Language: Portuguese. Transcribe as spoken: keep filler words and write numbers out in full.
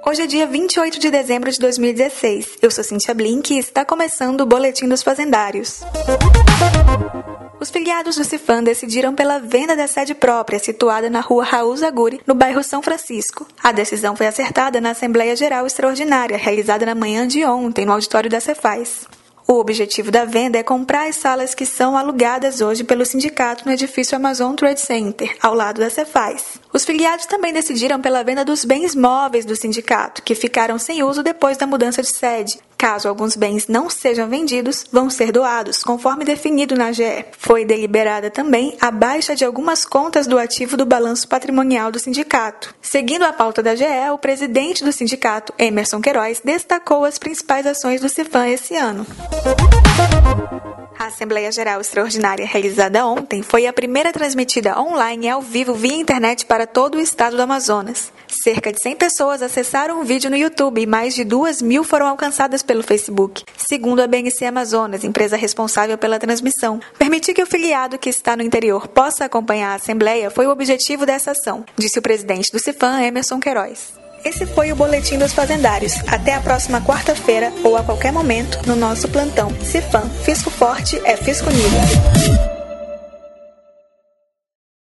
Hoje é dia vinte e oito de dezembro de dois mil e dezesseis. Eu sou Cíntia Blink e está começando o Boletim dos Fazendários. Os filiados do Cifam decidiram pela venda da sede própria, situada na rua Raul Zaguri, no bairro São Francisco. A decisão foi acertada na Assembleia Geral Extraordinária, realizada na manhã de ontem, no auditório da Cefaz. O objetivo da venda é comprar as salas que são alugadas hoje pelo sindicato no edifício Amazon Trade Center, ao lado da Cefaz. Os filiados também decidiram pela venda dos bens móveis do sindicato, que ficaram sem uso depois da mudança de sede. Caso alguns bens não sejam vendidos, vão ser doados, conforme definido na A G E. Foi deliberada também a baixa de algumas contas do ativo do balanço patrimonial do sindicato. Seguindo a pauta da A G E, o presidente do sindicato, Emerson Queiroz, destacou as principais ações do Cifam esse ano. A Assembleia Geral Extraordinária realizada ontem foi a primeira transmitida online e ao vivo via internet para todo o estado do Amazonas. Cerca de cem pessoas acessaram o vídeo no YouTube e mais de duas mil foram alcançadas pelo Facebook. Segundo a B N C Amazonas, empresa responsável pela transmissão, permitir que o filiado que está no interior possa acompanhar a Assembleia foi o objetivo dessa ação, disse o presidente do Cifam, Emerson Queiroz. Esse foi o Boletim dos Fazendários. Até a próxima quarta-feira ou a qualquer momento no nosso plantão. Cifam, Fisco Forte é Fisco Unido.